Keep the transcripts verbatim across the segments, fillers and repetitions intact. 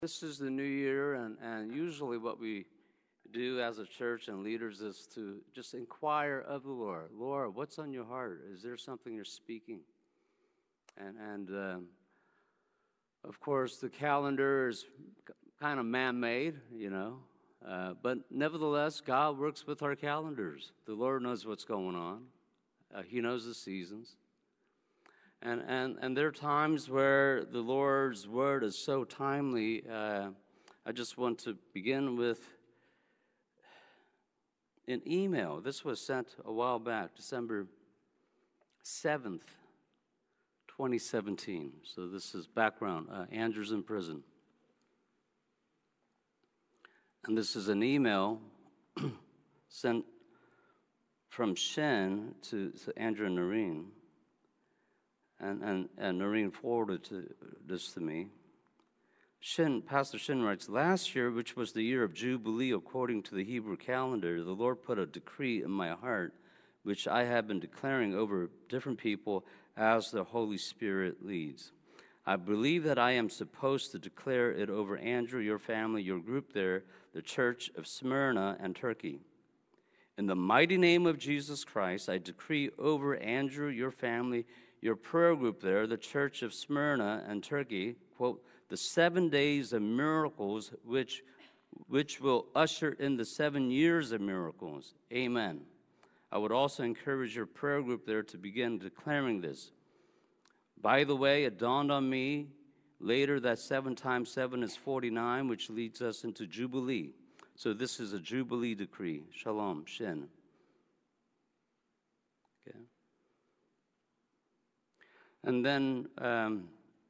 This is the new year, and, and usually what we do as a church and leaders is to just inquire of the Lord. Lord, what's on your heart? Is there something you're speaking? And, and um, of course, the calendar is kind of man-made, you know, uh, but nevertheless, God works with our calendars. The Lord knows what's going on. Uh, he knows the seasons. And, and, and there are times where the Lord's word is so timely. Uh, I just want to begin with an email. This was sent a while back, December seventh, twenty seventeen. So this is background. Uh, Andrew's in prison. And this is an email sent from Shen to, to Andrew and Noreen. And, and, and Noreen forwarded to, this to me. Shin, Pastor Shin writes, last year, which was the year of Jubilee according to the Hebrew calendar, the Lord put a decree in my heart, which I have been declaring over different people as the Holy Spirit leads. I believe that I am supposed to declare it over Andrew, your family, your group there, the Church of Smyrna and Turkey. In the mighty name of Jesus Christ, I decree over Andrew, your family, your prayer group there, the Church of Smyrna and Turkey, quote, the seven days of miracles which, which will usher in the seven years of miracles. Amen. I would also encourage your prayer group there to begin declaring this. By the way, it dawned on me later that seven times seven is forty-nine, which leads us into Jubilee. So this is a Jubilee decree. Shalom, Shin. Okay. And then um,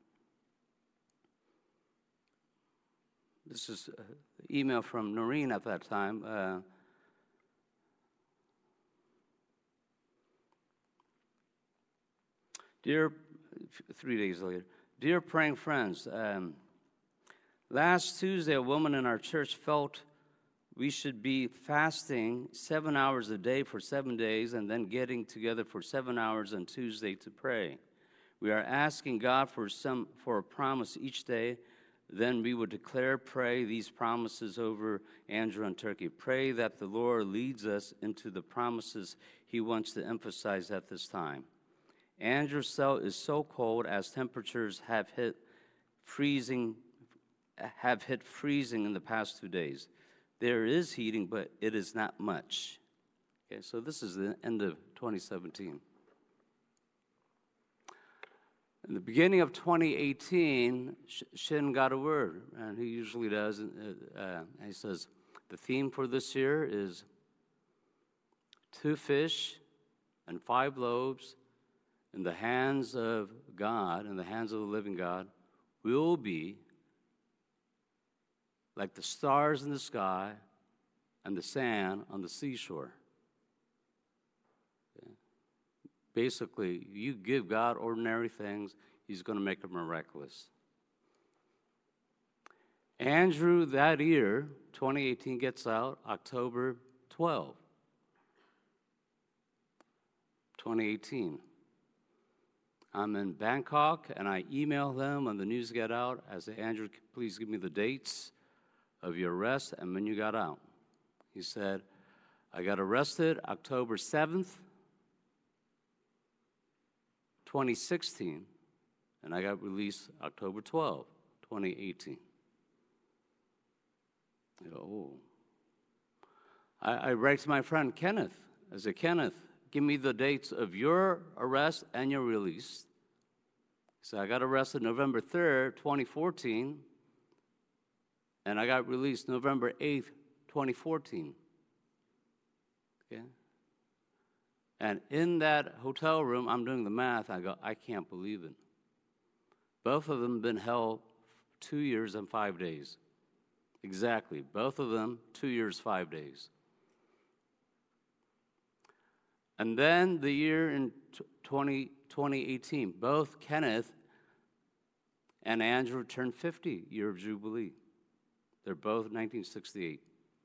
this is an email from Noreen at that time. Uh, Dear, three days later, dear praying friends, um, last Tuesday a woman in our church felt we should be fasting seven hours a day for seven days and then getting together for seven hours on Tuesday to pray. We are asking God for some for a promise each day. Then we would declare, pray these promises over Andrew and Turkey. Pray that the Lord leads us into the promises he wants to emphasize at this time. Andrew's cell is so cold as temperatures have hit freezing, have hit freezing in the past two days. There is heating, but it is not much. Okay, so this is the end of twenty seventeen. In the beginning of twenty eighteen, Shin got a word, and he usually does. Uh, uh, he says, the theme for this year is two fish and five loaves in the hands of God, in the hands of the living God, will be like the stars in the sky and the sand on the seashore. Okay. Basically, you give God ordinary things, he's going to make them miraculous. Andrew, that year, twenty eighteen, gets out October twelfth, twenty eighteen. I'm in Bangkok, and I email them when the news got out. I say, Andrew, please give me the dates of your arrest and when you got out. He said, I got arrested October seventh, twenty sixteen, and I got released October twelfth, twenty eighteen. I go, oh. I, I write to my friend Kenneth. I said, Kenneth, give me the dates of your arrest and your release. So I got arrested November third, twenty fourteen, and I got released November eighth, twenty fourteen. Okay? And in that hotel room, I'm doing the math, I go, I can't believe it. Both of them been held two years and five days. Exactly. Both of them, two years, five days. And then the year in twenty eighteen, both Kenneth and Andrew turned fifty, year of Jubilee. They're both nineteen sixty-eight.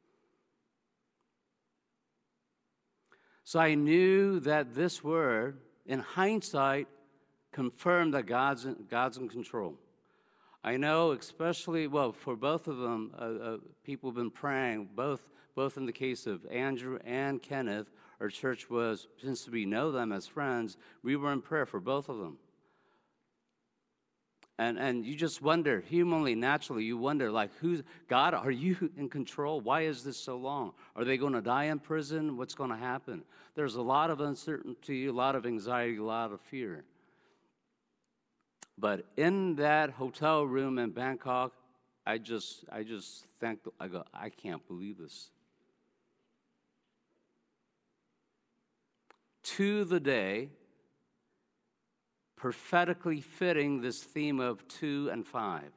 So I knew that this word, in hindsight, confirmed that God's in, God's in control. I know, especially, well, for both of them, uh, uh, people have been praying, both, both in the case of Andrew and Kenneth. Our church was, since we know them as friends, we were in prayer for both of them. And and you just wonder, humanly, naturally, you wonder, like, who's, God, are you in control? Why is this so long? Are they going to die in prison? What's going to happen? There's a lot of uncertainty, a lot of anxiety, a lot of fear. But in that hotel room in Bangkok, I just, I just think, I go, I can't believe this. To the day, prophetically fitting this theme of two and five.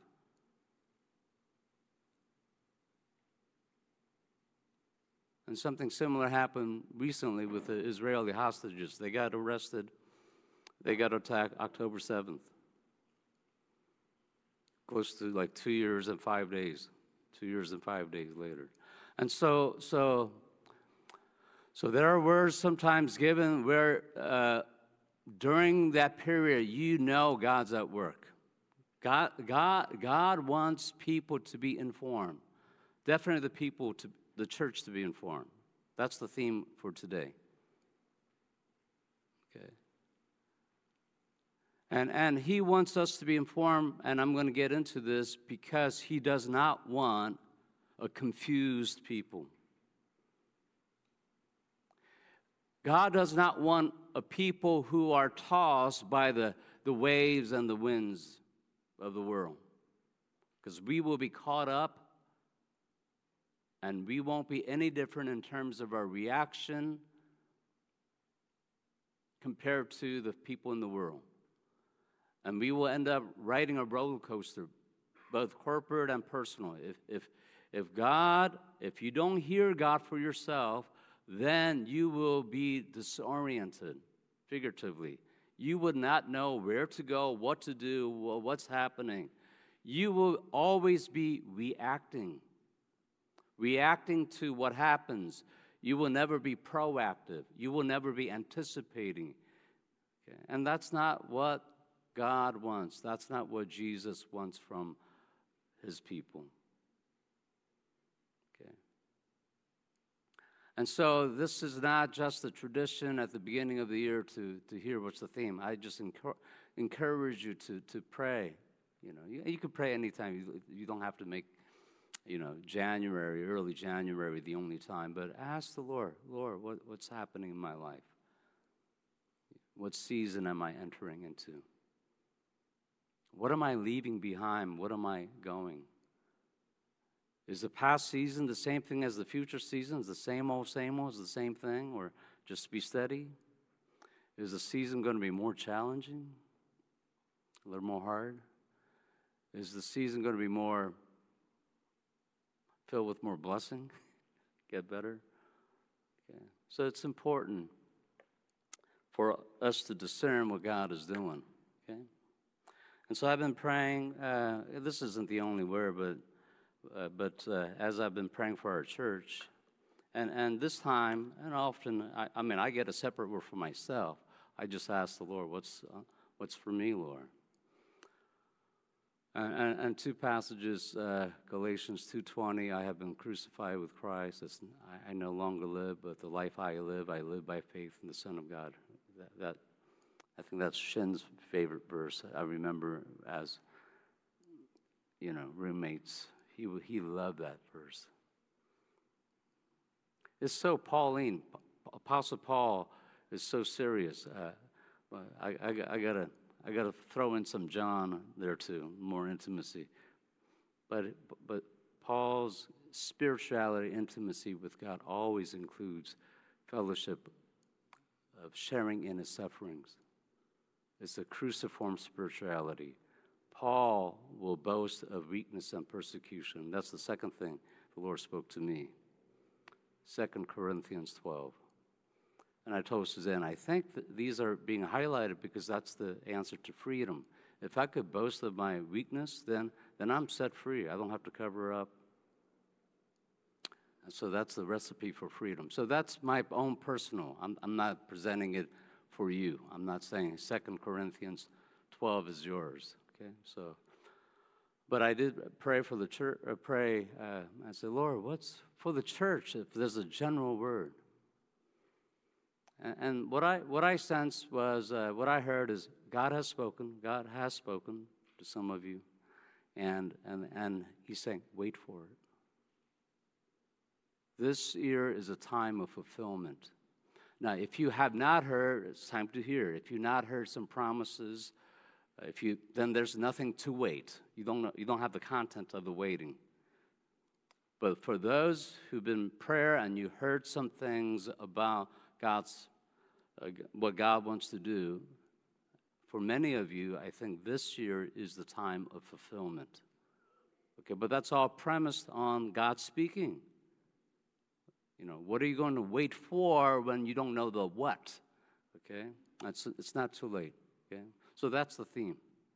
And something similar happened recently with the Israeli hostages. They got arrested. They got attacked October seventh. Close to like two years and five days. Two years and five days later. And so, so, so there are words sometimes given where uh, during that period, you know God's at work. God, God, God wants people to be informed. Definitely the people, to the church to be informed. That's the theme for today. Okay. And, and he wants us to be informed, and I'm going to get into this, because he does not want a confused people. God does not want a people who are tossed by the, the waves and the winds of the world. Because we will be caught up, and we won't be any different in terms of our reaction compared to the people in the world. And we will end up riding a roller coaster, both corporate and personal. If, if, if God, if you don't hear God for yourself, then you will be disoriented, figuratively. You would not know where to go, what to do, what's happening. You will always be reacting, reacting to what happens. You will never be proactive. You will never be anticipating. Okay? And that's not what God wants. That's not what Jesus wants from his people. And so this is not just a tradition at the beginning of the year to, to hear what's the theme. I just encourage, encourage you to, to pray. You know, you, you can pray anytime. You, you don't have to make, you know, January, early January the only time. But ask the Lord, Lord, what, what's happening in my life? What season am I entering into? What am I leaving behind? What am I going? Is the past season the same thing as the future seasons? The same old, same old? Is the same thing? Or just be steady? Is the season going to be more challenging? A little more hard? Is the season going to be more filled with more blessing? Get better? Okay. So it's important for us to discern what God is doing. Okay. And so I've been praying. Uh, this isn't the only word, but Uh, but uh, as I've been praying for our church, and, and this time, and often, I, I mean, I get a separate word for myself. I just ask the Lord, what's, uh, what's for me, Lord? And, and, and two passages, uh, Galatians two twenty, I have been crucified with Christ. It's, I, I no longer live, but the life I live, I live by faith in the Son of God. That, that I think that's Shin's favorite verse. I remember as, you know, roommates. He, he loved that verse. It's so Pauline. Apostle Paul is so serious. Uh, I, I, I gotta I gotta throw in some John there too, more intimacy. But but Paul's spirituality, intimacy with God always includes fellowship of sharing in his sufferings. It's a cruciform spirituality. Paul will boast of weakness and persecution. That's the second thing the Lord spoke to me. Second Corinthians twelve. And I told Suzanne, I think that these are being highlighted because that's the answer to freedom. If I could boast of my weakness, then, then I'm set free. I don't have to cover up. And so that's the recipe for freedom. So that's my own personal. I'm, I'm not presenting it for you. I'm not saying Second Corinthians twelve is yours. Okay, so, But I did pray for the church, uh, pray, uh, I said, Lord, what's for the church if there's a general word? And, and what I what I sensed was, uh, what I heard is God has spoken, God has spoken to some of you, and, and, and he's saying, wait for it. This year is a time of fulfillment. Now, if you have not heard, it's time to hear. If you've not heard some promises, If you, then there's nothing to wait. You don't, know, you don't have the content of the waiting. But for those who've been in prayer and you heard some things about God's, uh, what God wants to do, for many of you, I think this year is the time of fulfillment. Okay, but that's all premised on God speaking. You know, what are you going to wait for when you don't know the what? Okay, it's, it's not too late. Okay. So that's the theme.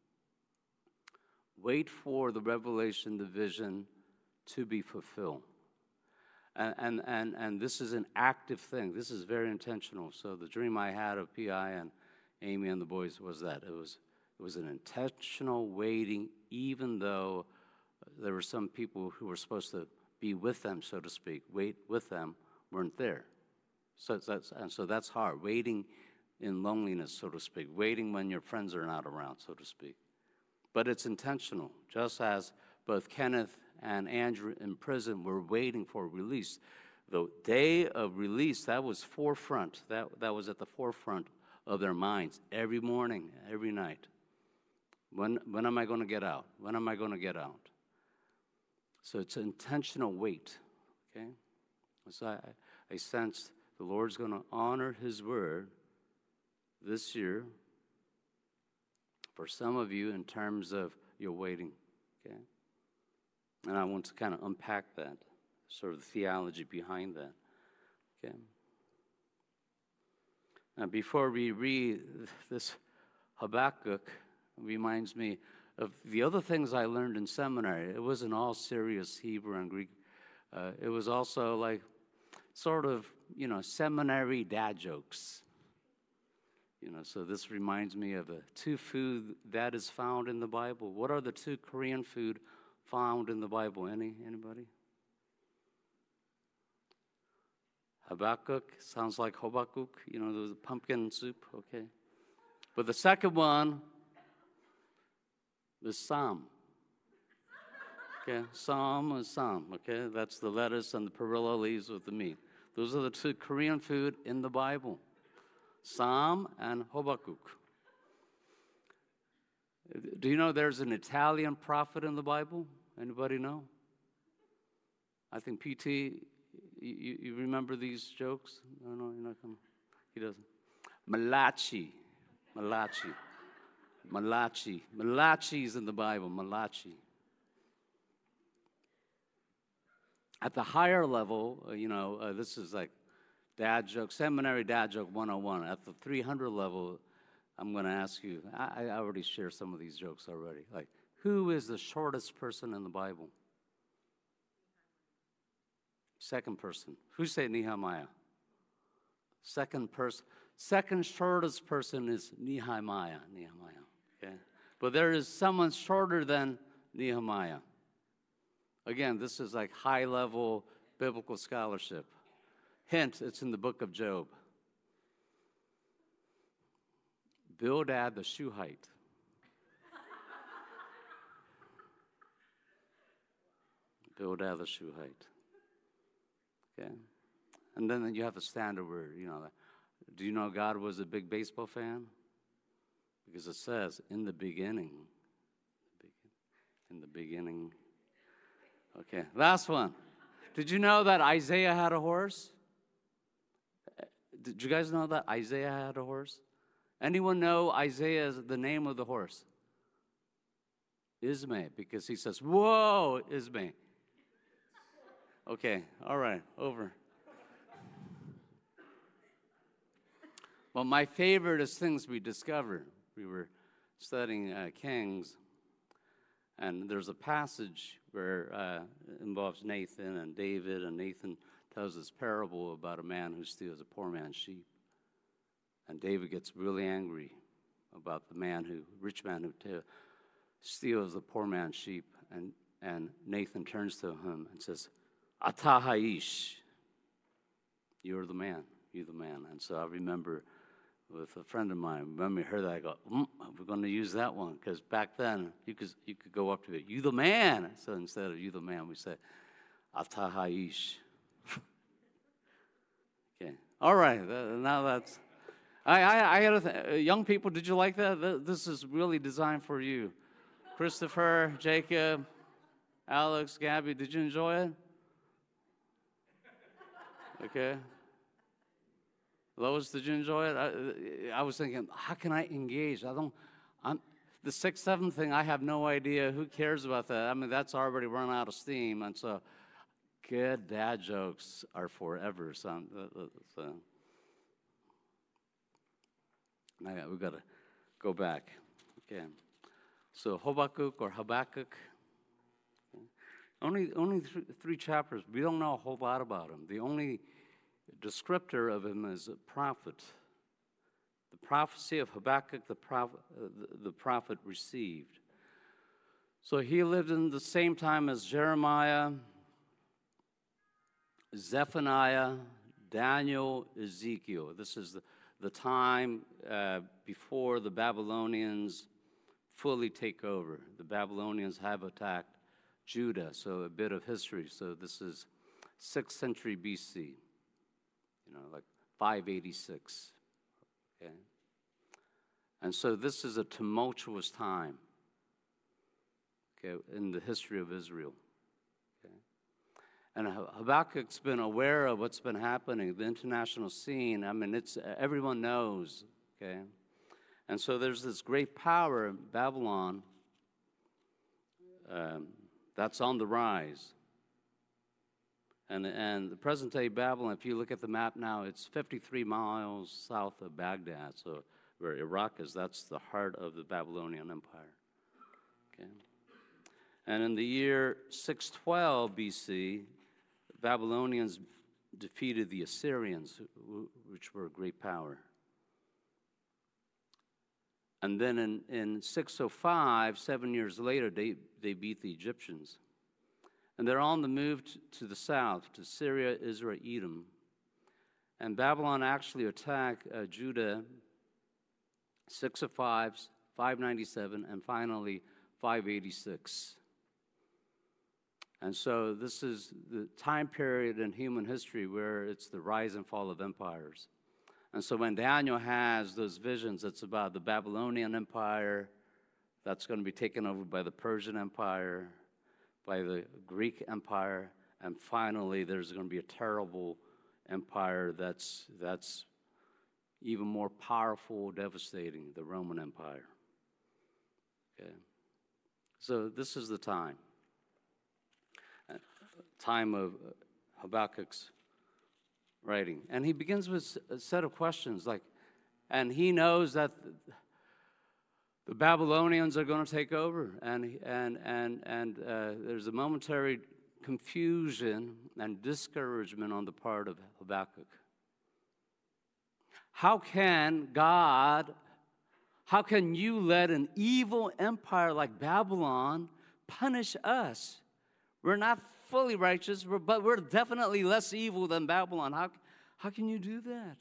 Wait for the revelation, the vision to be fulfilled. And, and, and, and this is an active thing. This is very intentional. So the dream I had of P I and Amy and the boys was that. It was, it was an intentional waiting, even though there were some people who were supposed to be with them, so to speak, wait with them, weren't there. So that's, and so that's hard, waiting in loneliness, so to speak, waiting when your friends are not around, so to speak. But it's intentional, just as both Kenneth and Andrew in prison were waiting for release. The day of release, that was forefront, that, that was at the forefront of their minds every morning, every night. When, when am I going to get out? When am I going to get out? So it's an intentional wait, okay? So I, I sensed the Lord's going to honor his word this year for some of you in terms of your waiting, okay? And I want to kind of unpack that, sort of the theology behind that, okay? Now, before we read this, Habakkuk reminds me of the other things I learned in seminary. It wasn't all serious Hebrew and Greek. Uh, it was also like sort of, you know, seminary dad jokes. You know, so this reminds me of a two food that is found in the Bible. What are the two Korean food found in the Bible? Any anybody? Habakkuk sounds like Habakkuk, you know, the pumpkin soup, okay. But the second one is Psalm. Okay, Psalm is Psalm, okay. That's the lettuce and the perilla leaves with the meat. Those are the two Korean food in the Bible. Psalm and Habakkuk. Do you know there's an Italian prophet in the Bible? Anybody know? I think P T, you, you remember these jokes? No, no, you're not coming. He doesn't. Malachi. Malachi. Malachi. Malachi is in the Bible. Malachi. At the higher level, uh, you know, uh, this is like dad joke, seminary dad joke one oh one. At the three hundred level, I'm going to ask you, I, I already shared some of these jokes already. Like, who is the shortest person in the Bible? Second person. Who said Nehemiah? Second person. Second shortest person is Nehemiah. Nehemiah. Okay. But there is someone shorter than Nehemiah. Again, this is like high-level biblical scholarship. Hint, it's in the book of Job. Bildad the Shuhite. Bildad the Shuhite. Okay? And then you have the standard word, you know. Do you know God was a big baseball fan? Because it says, in the beginning. In the beginning. Okay, last one. Did you know that Isaiah had a horse? Did you guys know that Isaiah had a horse? Anyone know Isaiah's the name of the horse? Ismay, because he says, whoa, Ismay. Okay, all right, over. Well, my favorite is things we discover. We were studying uh, Kings, and there's a passage where uh, it involves Nathan and David, and Nathan tells this parable about a man who steals a poor man's sheep. And David gets really angry about the man who, rich man who t- steals the poor man's sheep. and, and Nathan turns to him and says, Ata Haish, you're the man, you're the man. And so I remember with a friend of mine, when we heard that, I go, mm, we're going to use that one, because back then you could you could go up to it, you the man. So instead of you the man, we said, Ata Haish. Okay, all right, now that's, I, I, I gotta th- young people, did you like that? This is really designed for you. Christopher, Jacob, Alex, Gabby, did you enjoy it? Okay. Lois, did you enjoy it? I, I was thinking, how can I engage? I don't, I'm, the six, seven thing, I have no idea. Who cares about that? I mean, that's already run out of steam. And so, good dad jokes are forever. So, so now we've got to go back. Okay. So, Habakkuk or Habakkuk, only, only th- three chapters. We don't know a whole lot about him. The only descriptor of him is a prophet. The prophecy of Habakkuk, the prophet, uh, the, the prophet received. So he lived in the same time as Jeremiah, Zephaniah, Daniel, Ezekiel. This is the, the time uh, before the Babylonians fully take over. The Babylonians have attacked Judah, so a bit of history. So this is sixth century B C. You know, like five eighty-six, okay? And so this is a tumultuous time, okay, in the history of Israel, okay? And Habakkuk's been aware of what's been happening, the international scene. I mean, it's, everyone knows, okay? And so there's this great power in Babylon um, that's on the rise. And, and the present-day Babylon, if you look at the map now, it's fifty-three miles south of Baghdad. So where Iraq is, that's the heart of the Babylonian Empire. Okay. And in the year six twelve B C, the Babylonians defeated the Assyrians, which were a great power. And then in, in six oh five, seven years later, they, they beat the Egyptians. And they're on the move to the south, to Syria, Israel, Edom. And Babylon actually attacked uh, Judah six oh five, five ninety-seven, and finally five eighty-six. And so this is the time period in human history where it's the rise and fall of empires. And so when Daniel has those visions, it's about the Babylonian Empire that's going to be taken over by the Persian Empire, by the Greek Empire, and finally there's going to be a terrible empire that's that's even more powerful, devastating, the Roman Empire. Okay, so this is the time, time of Habakkuk's writing, and he begins with a set of questions like, and he knows that the Babylonians are going to take over, and and and and uh, there's a momentary confusion and discouragement on the part of Habakkuk. How can God, how can you let an evil empire like Babylon punish us? We're not fully righteous, but we're definitely less evil than Babylon. How how can you do that?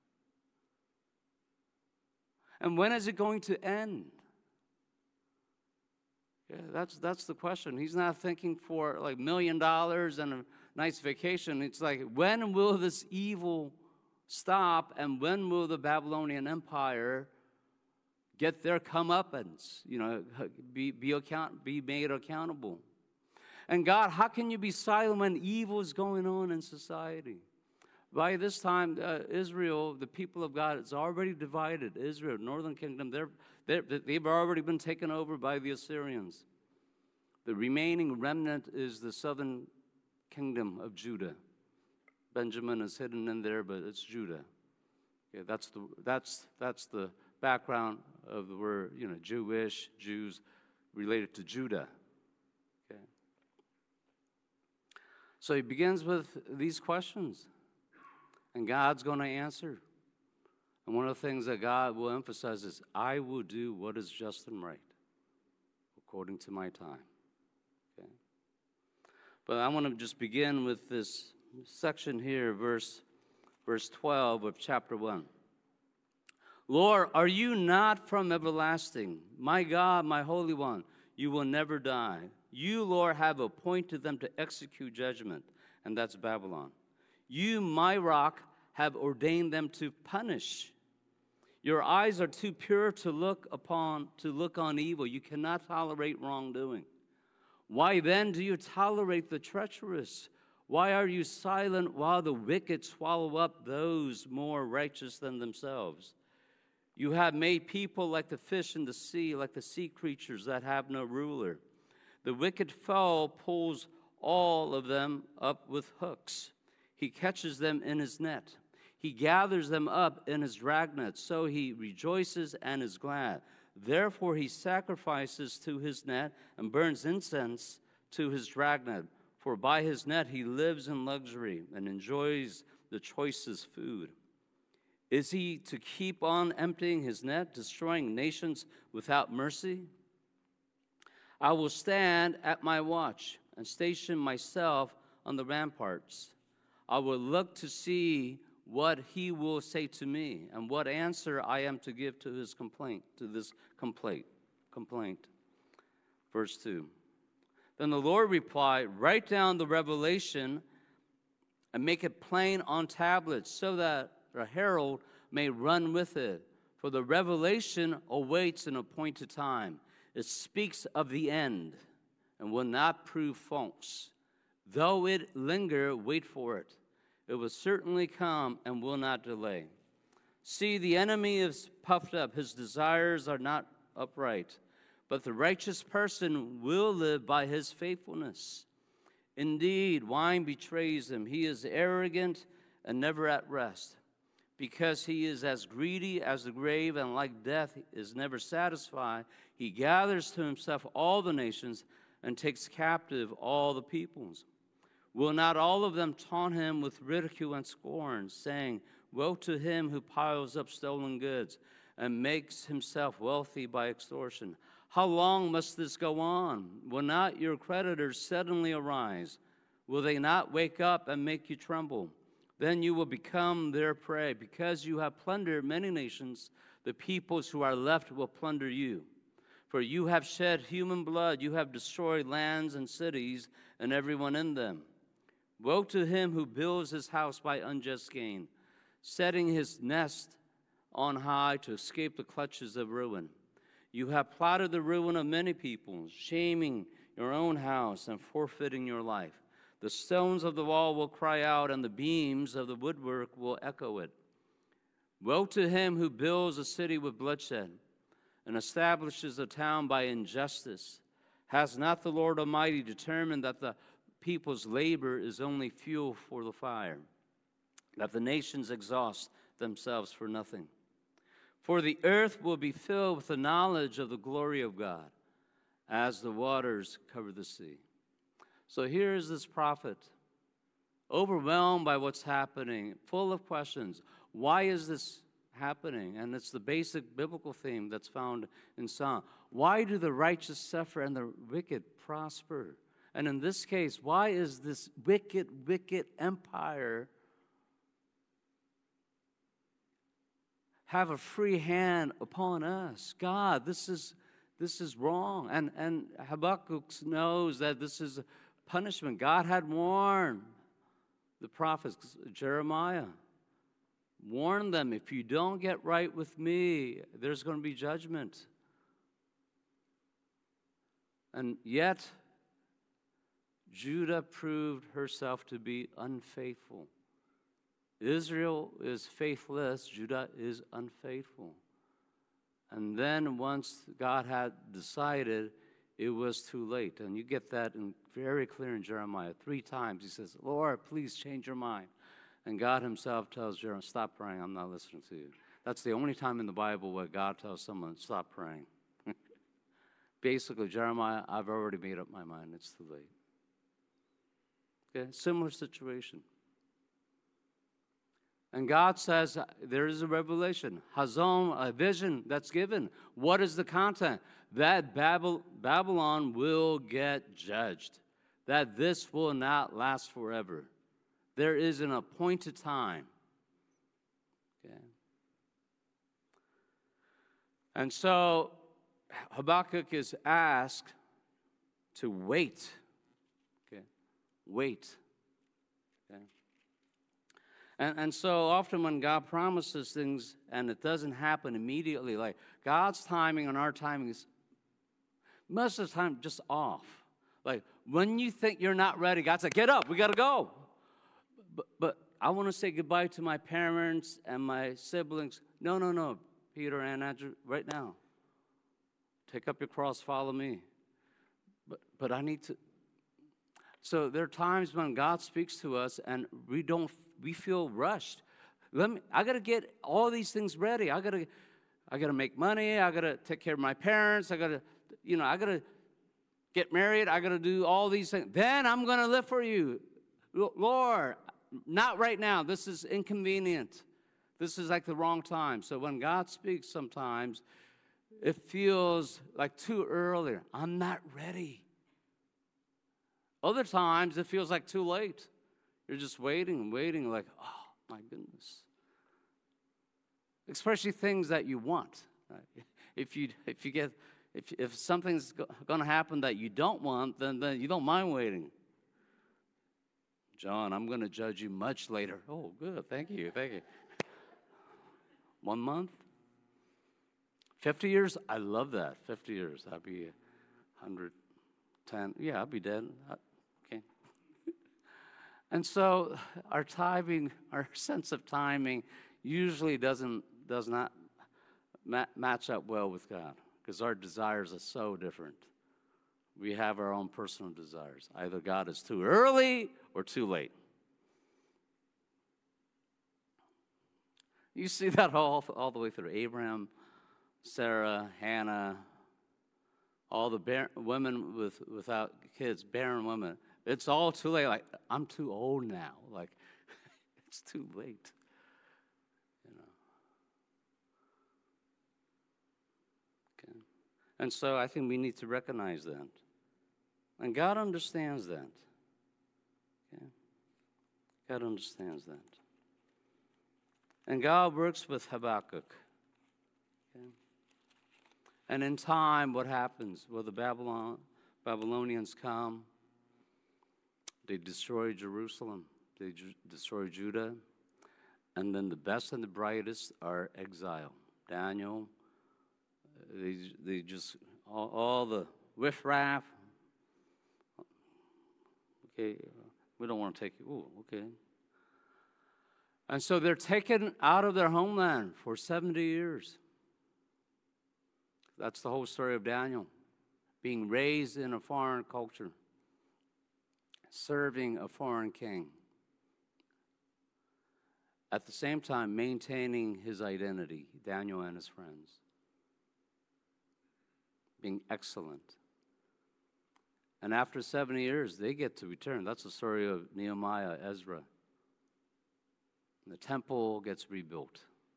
And when is it going to end? Yeah, that's that's the question. He's not thinking for like million dollars and a nice vacation. It's like, when will this evil stop, and when will the Babylonian Empire get their comeuppance? You know, be be account be made accountable. And God, how can you be silent when evil is going on in society? By this time, uh, Israel, the people of God, it's already divided. Israel, northern kingdom, they're, they're, they've already been taken over by the Assyrians. The remaining remnant is the southern kingdom of Judah. Benjamin is hidden in there, but it's Judah. Okay, that's the that's that's the background of the word, you know, Jewish, Jews related to Judah. Okay. So he begins with these questions. And God's going to answer. And one of the things that God will emphasize is, I will do what is just and right, according to my time. But I want to just begin with this section here, verse, verse twelve of chapter one. Lord, are you not from everlasting? My God, my Holy One, you will never die. You, Lord, have appointed them to execute judgment, and that's Babylon. You, my rock, have ordained them to punish. Your eyes are too pure to look upon, to look on evil. You cannot tolerate wrongdoing. Why then do you tolerate the treacherous? Why are you silent while the wicked swallow up those more righteous than themselves? You have made people like the fish in the sea, like the sea creatures that have no ruler. The wicked foe pulls all of them up with hooks. He catches them in his net. He gathers them up in his dragnet, so he rejoices and is glad. Therefore he sacrifices to his net and burns incense to his dragnet. For by his net he lives in luxury and enjoys the choicest food. Is he to keep on emptying his net, destroying nations without mercy? I will stand at my watch and station myself on the ramparts. I will look to see what he will say to me and what answer I am to give to his complaint, to this complaint. Complaint. Verse two. Then the Lord replied, write down the revelation and make it plain on tablets so that the herald may run with it. For the revelation awaits an appointed time. It speaks of the end and will not prove false. Though it linger, wait for it. It will certainly come and will not delay. See, the enemy is puffed up. His desires are not upright. But the righteous person will live by his faithfulness. Indeed, wine betrays him. He is arrogant and never at rest. Because he is as greedy as the grave and like death is never satisfied, he gathers to himself all the nations and takes captive all the peoples. Will not all of them taunt him with ridicule and scorn, saying, woe to him who piles up stolen goods and makes himself wealthy by extortion? How long must this go on? Will not your creditors suddenly arise? Will they not wake up and make you tremble? Then you will become their prey. Because you have plundered many nations, the peoples who are left will plunder you. For you have shed human blood, you have destroyed lands and cities and everyone in them. Woe to him who builds his house by unjust gain, setting his nest on high to escape the clutches of ruin. You have plotted the ruin of many peoples, shaming your own house and forfeiting your life. The stones of the wall will cry out, and the beams of the woodwork will echo it. Woe to him who builds a city with bloodshed and establishes a town by injustice. Has not the Lord Almighty determined that the people's labor is only fuel for the fire, that the nations exhaust themselves for nothing? For the earth will be filled with the knowledge of the glory of God, as the waters cover the sea. So here is this prophet, overwhelmed by what's happening, full of questions. Why is this happening? And it's the basic biblical theme that's found in Psalm. Why do the righteous suffer and the wicked prosper? And in this case, why is this wicked, wicked empire have a free hand upon us? God, this is this is wrong. And, and Habakkuk knows that this is punishment. God had warned the prophets, Jeremiah, warn them, if you don't get right with me, there's going to be judgment. And yet, Judah proved herself to be unfaithful. Israel is faithless, Judah is unfaithful. And then once God had decided, it was too late. And you get that in very clear in Jeremiah. Three times he says, Lord, please change your mind. And God himself tells Jeremiah, stop praying, I'm not listening to you. That's the only time in the Bible where God tells someone, stop praying. Basically, Jeremiah, I've already made up my mind, it's too late. Okay, similar situation. And God says there is a revelation, Hazon, a vision that's given. What is the content? That Babylon will get judged. that this will not last forever. There is an appointed time. Okay. And so Habakkuk is asked to wait. Okay. Wait. Okay. And, and so often when God promises things and it doesn't happen immediately, like God's timing and our timing is most of the time just off. Like when you think you're not ready, God's like, get up, we got to go. But, but I want to say goodbye to my parents and my siblings. No, no, no, Peter and Andrew, right now. Take up your cross, follow me. But, but I need to. So there are times when God speaks to us and we don't, we feel rushed. Let me, I got to get all these things ready. I got to, I got to make money. I got to take care of my parents. I got to, you know, I got to get married. I got to do all these things. Then I'm going to live for you. Lord, not right now. This is inconvenient. This is like the wrong time. So when God speaks sometimes, it feels like too early. I'm not ready. Other times, it feels like too late. You're just waiting and waiting like, oh, my goodness. Especially things that you want. Right? If you if you get if if something's going to happen that you don't want, then then you don't mind waiting. John, I'm going to judge you much later. Oh, good. Thank you. Thank you. One month? fifty years? I love that. fifty years. I'll be one hundred ten. Yeah, I'll be dead. Okay. And so our timing, our sense of timing usually doesn't, does not ma- match up well with God because our desires are so different. We have our own personal desires. Either God is too early or too late. You see that all, all the way through Abraham, Sarah, Hannah, all the bar- women with without kids, barren women. It's all too late. Like, I'm too old now. Like, it's too late. You know. Okay. And so I think we need to recognize that. And God understands that. Okay. God understands that. And God works with Habakkuk. Okay. And in time, what happens? Well, the Babylon, Babylonians come. They destroy Jerusalem. They ju- destroy Judah. And then the best and the brightest are exiled. Daniel, they, they just, all, all the riffraff. Okay, we don't want to take you. Ooh, okay. And so they're taken out of their homeland for seventy years. That's the whole story of Daniel. Being raised in a foreign culture. Serving a foreign king. At the same time, maintaining his identity, Daniel and his friends. Being excellent. And after seventy years, they get to return. That's the story of Nehemiah, Ezra. The temple gets rebuilt.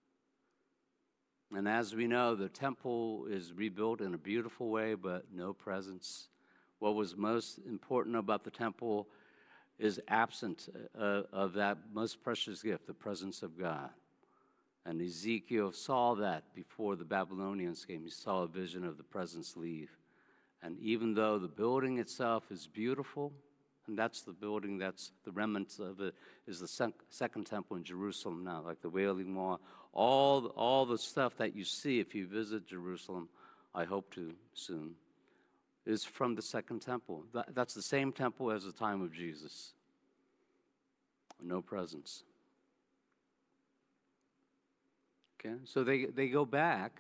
And as we know, the temple is rebuilt in a beautiful way, but no presence. What was most important about the temple is absent uh, of that most precious gift, the presence of God. And Ezekiel saw that before the Babylonians came. He saw a vision of the presence leave. And even though the building itself is beautiful, and that's the building, that's the remnants of it, is the sec- second temple in Jerusalem now, like the Wailing Wall. All, the, all the stuff that you see if you visit Jerusalem, I hope to soon, is from the second temple. That, that's the same temple as the time of Jesus. No presence. Okay, so they, they go back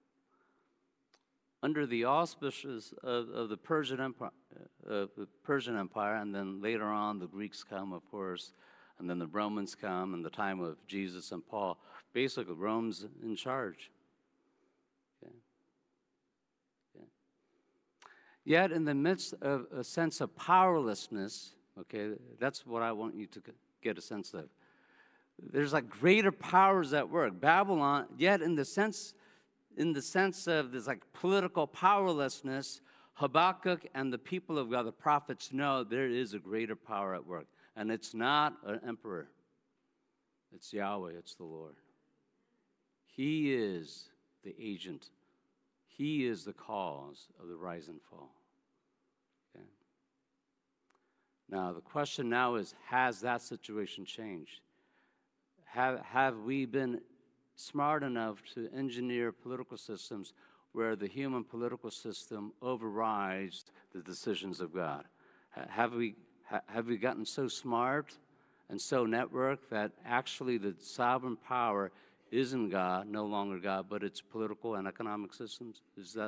under the auspices of, of the Persian Empire, uh, the Persian Empire, and then later on the Greeks come, of course, and then the Romans come in the time of Jesus and Paul. Basically, Rome's in charge. Okay. Okay. Yet, in the midst of a sense of powerlessness, okay, that's what I want you to get a sense of. There's like greater powers at work. Babylon, yet in the sense, in the sense of this like political powerlessness, Habakkuk and the people of God, the prophets, know there is a greater power at work. And it's not an emperor. It's Yahweh, it's the Lord. He is the agent. He is the cause of the rise and fall. Okay? Now, the question now is, has that situation changed? Have, have we been smart enough to engineer political systems where the human political system overrides the decisions of God? Have we, have we gotten so smart and so networked that actually the sovereign power isn't God, no longer God, but it's political and economic systems? Is that?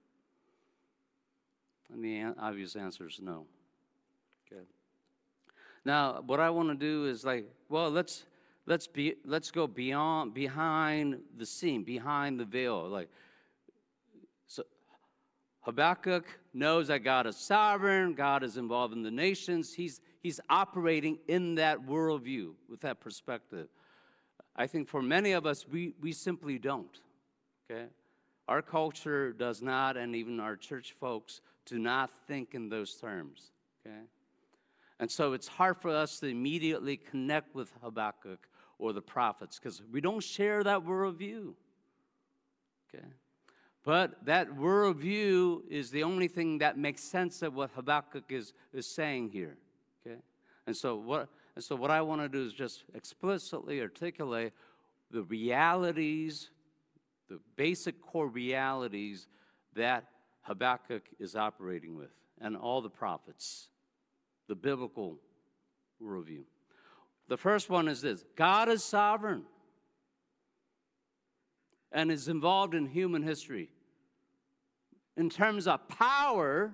And the obvious answer is no. Okay. Now, what I want to do is like, well, let's let's be let's go beyond behind the scene, behind the veil. Like, so Habakkuk knows that God is sovereign, God is involved in the nations. He's he's operating in that worldview with that perspective. I think for many of us, we, we simply don't, okay? Our culture does not, and even our church folks do not think in those terms, okay? And so it's hard for us to immediately connect with Habakkuk or the prophets because we don't share that worldview, okay? But that worldview is the only thing that makes sense of what Habakkuk is, is saying here, okay? And so what... And so what I want to do is just explicitly articulate the realities, the basic core realities that Habakkuk is operating with, and all the prophets, the biblical worldview. The first one is this: God is sovereign and is involved in human history. In terms of power,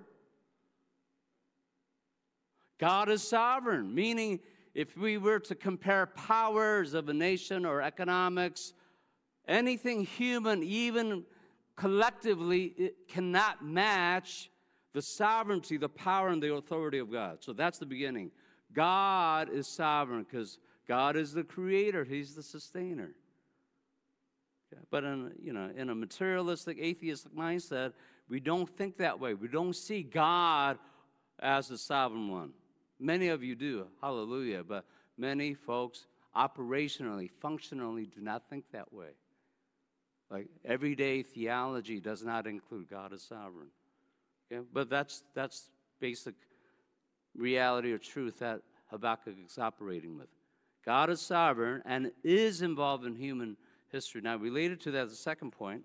God is sovereign, meaning if we were to compare powers of a nation or economics, anything human, even collectively, it cannot match the sovereignty, the power, and the authority of God. So that's the beginning. God is sovereign because God is the creator. He's the sustainer. But in, you know, in a materialistic, atheistic mindset, we don't think that way. We don't see God as the sovereign one. Many of you do, hallelujah, but many folks operationally, functionally do not think that way. Like everyday theology does not include God as sovereign. Okay? But that's, that's basic reality or truth that Habakkuk is operating with. God is sovereign and is involved in human history. Now, related to that, the second point,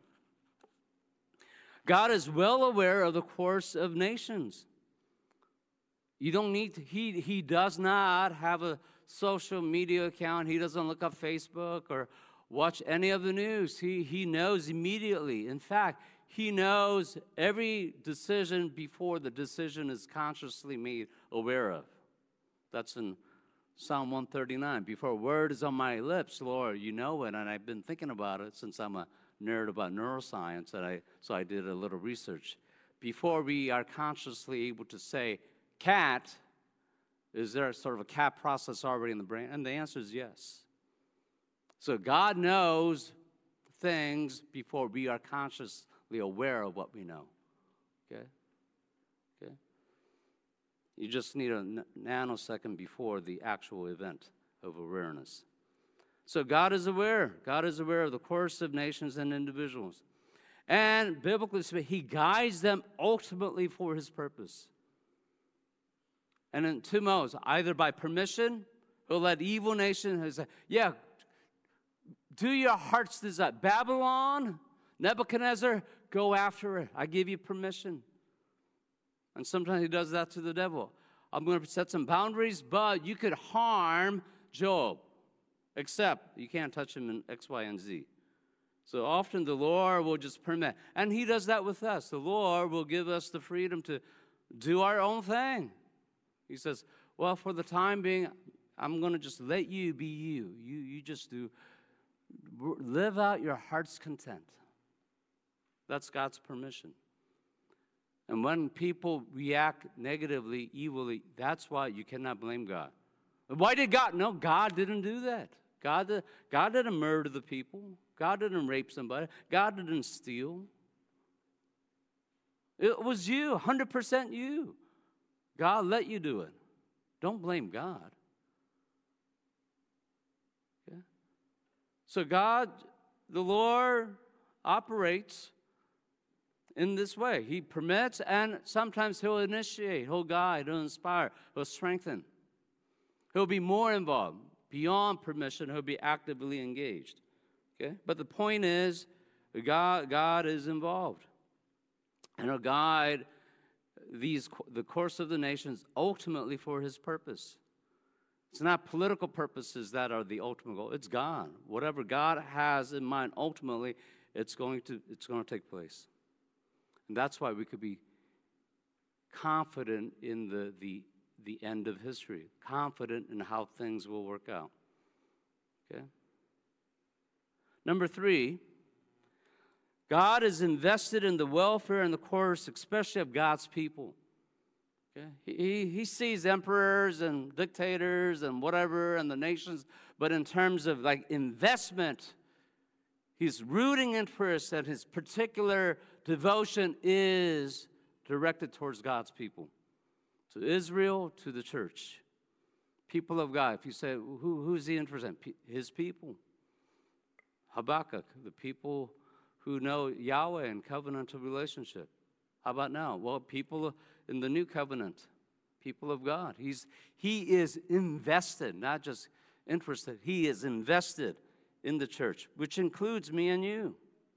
God is well aware of the course of nations. You don't need to, he, he does not have a social media account. He doesn't look up Facebook or watch any of the news. He, he knows immediately. In fact, he knows every decision before the decision is consciously made aware of. That's in Psalm one thirty-nine. Before a word is on my lips, Lord, you know it. And I've been thinking about it since I'm a nerd about neuroscience, and I, so I did a little research. Before we are consciously able to say, cat, is there sort of a cat process already in the brain? And the answer is yes. So God knows things before we are consciously aware of what we know. Okay? Okay? You just need a nanosecond before the actual event of awareness. So God is aware. God is aware of the course of nations and individuals. And biblically speaking, he guides them ultimately for his purpose. And in two modes, either by permission, he'll let evil nations say, yeah, do your heart's desire. Babylon, Nebuchadnezzar, go after it. I give you permission. And sometimes he does that to the devil. I'm going to set some boundaries, but you could harm Job, except you can't touch him in X, Y, and Z. So often the Lord will just permit. And he does that with us. The Lord will give us the freedom to do our own thing. He says, well, for the time being, I'm going to just let you be you. You, you just do, live out your heart's content. That's God's permission. And when people react negatively, evilly, that's why you cannot blame God. Why did God? No, God didn't do that. God, did, God didn't murder the people. God didn't rape somebody. God didn't steal. It was you, one hundred percent you. God let you do it. Don't blame God. Okay? So God, the Lord, operates in this way. He permits, and sometimes He'll initiate, He'll guide, He'll inspire, He'll strengthen. He'll be more involved. Beyond permission, He'll be actively engaged. Okay? But the point is, God, God is involved. And He'll guide these, the course of the nations ultimately for His purpose. It's not political purposes that are the ultimate goal. It's God. Whatever God has in mind, ultimately, it's going to, it's going to take place. And that's why we could be confident in the, the, the end of history, confident in how things will work out. Okay? Number three, God is invested in the welfare and the course, especially of God's people. Okay? He, he sees emperors and dictators and whatever and the nations, but in terms of like investment, He's rooting interest, and His particular devotion is directed towards God's people, to Israel, to the church, people of God. If you say, who, who's He interested in? His people. Habakkuk, the people who know Yahweh and covenantal relationship. How about now? Well, people in the new covenant, people of God. He's, he is invested, not just interested. He is invested in the church, which includes me and you.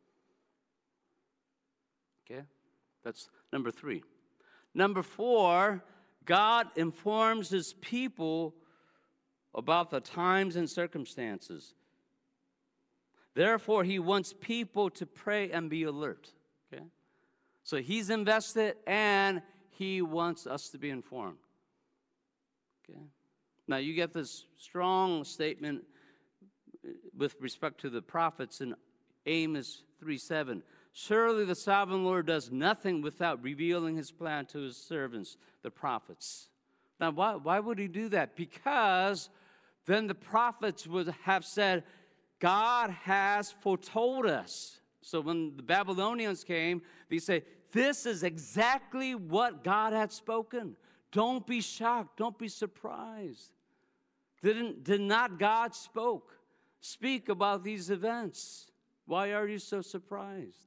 Okay? That's number three. Number four, God informs His people about the times and circumstances. Therefore, He wants people to pray and be alert. Okay? So He's invested, and He wants us to be informed. Okay? Now, you get this strong statement with respect to the prophets in Amos three seven. Surely the sovereign Lord does nothing without revealing His plan to His servants, the prophets. Now, why, why would He do that? Because then the prophets would have said, God has foretold us. So when the Babylonians came, they say, this is exactly what God had spoken. Don't be shocked. Don't be surprised. Didn't, did not God spoke, speak about these events? Why are you so surprised?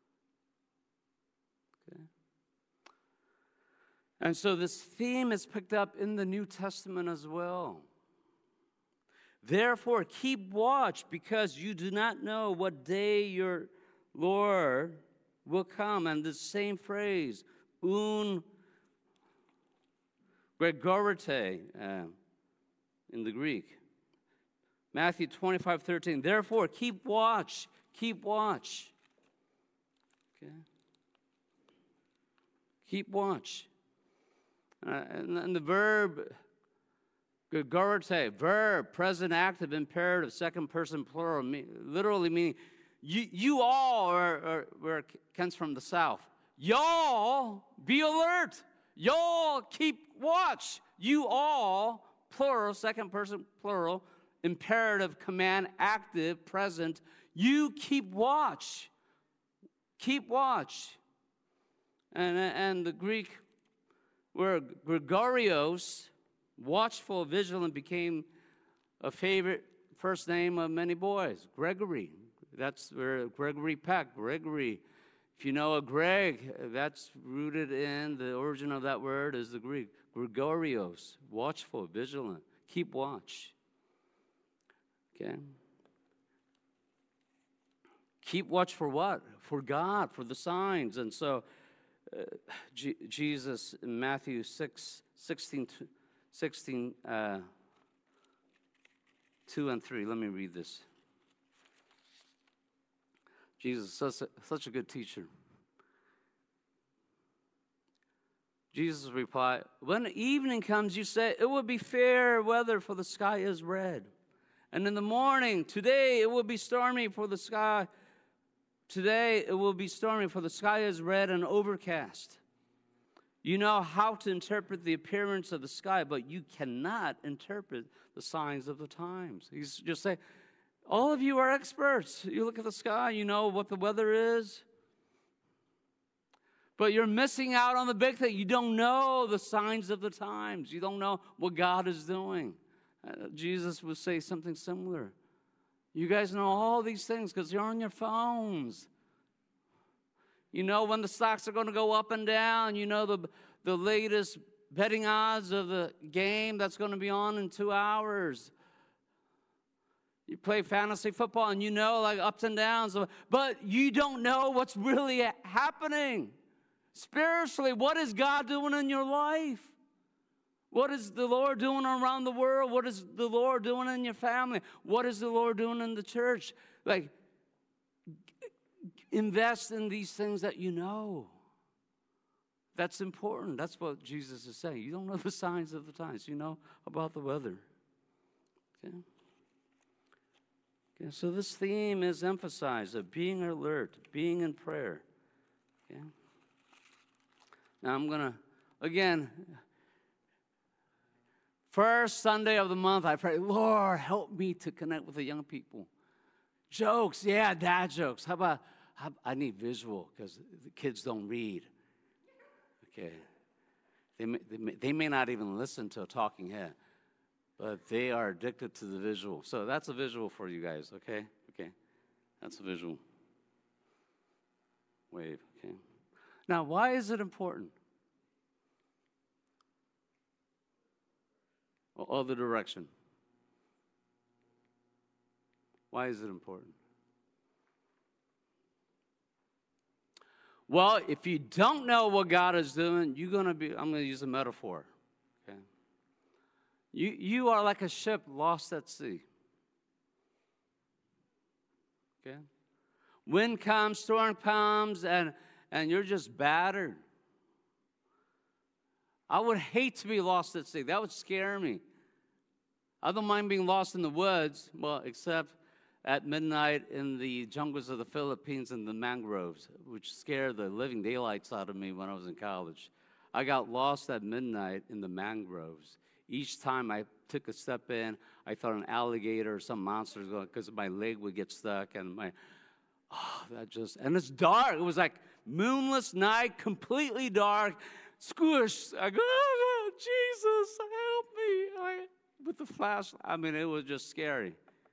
Okay. And so this theme is picked up in the New Testament as well. Therefore, keep watch, because you do not know what day your Lord will come. And the same phrase, un gregorite, uh, in the Greek. Matthew twenty-five thirteen. Therefore, keep watch, keep watch. Okay? Keep watch. Uh, and, and the verb gregorite, verb, present active, imperative, second person plural, me, literally meaning you, you all are, are, where it comes from the south. Y'all be alert. Y'all keep watch. You all, plural, second person plural, imperative, command, active, present. You keep watch. Keep watch. And, and the Greek word Gregorios, watchful, vigilant, became a favorite first name of many boys. Gregory. That's where Gregory Peck, Gregory. If you know a Greg, that's rooted in the origin of that word is the Greek. Gregorios, watchful, vigilant. Keep watch. Okay? Keep watch for what? For God, for the signs. And so uh, G- Jesus in Matthew six, sixteen, sixteen uh, two and three. Let me read this. Jesus, such a, such a good teacher. Jesus replied, when evening comes, you say, it will be fair weather, for the sky is red. And in the morning, today it will be stormy, for the sky, today it will be stormy, for the sky is red and overcast. You know how to interpret the appearance of the sky, but you cannot interpret the signs of the times. He's just saying, all of you are experts. You look at the sky, you know what the weather is. But you're missing out on the big thing. You don't know the signs of the times. You don't know what God is doing. Uh, Jesus would say something similar. You guys know all these things because you're on your phones. You know when the stocks are going to go up and down. You know the, the latest betting odds of the game that's going to be on in two hours. You play fantasy football and you know like ups and downs. But you don't know what's really happening. Spiritually, what is God doing in your life? What is the Lord doing around the world? What is the Lord doing in your family? What is the Lord doing in the church? Like, invest in these things that you know. That's important. That's what Jesus is saying. You don't know the signs of the times. You know about the weather. Okay? Okay, so this theme is emphasized of being alert, being in prayer. Okay? Now I'm going to, again, first Sunday of the month, I pray, Lord, help me to connect with the young people. Jokes, yeah, dad jokes. How about, how, I need visual because the kids don't read. Okay. They may, they, may, they may not even listen to a talking head, but they are addicted to the visual. So that's a visual for you guys, okay? Okay. That's a visual. Wave, okay. Now, why is it important? Other direction. Why is it important? Well, if you don't know what God is doing, you're going to be, I'm going to use a metaphor. Okay? You, you are like a ship lost at sea. Okay? Wind comes, storm comes, and, and you're just battered. I would hate to be lost at sea. That would scare me. I don't mind being lost in the woods, well, except at midnight in the jungles of the Philippines and the mangroves, which scared the living daylights out of me when I was in college. I got lost at midnight in the mangroves. Each time I took a step in, I thought an alligator or some monster was going, because my leg would get stuck, and my, oh, that just, and it's dark. It was like moonless night, completely dark, squished. I go, oh, Jesus, help me. I, with the flashlight. I mean, it was just scary.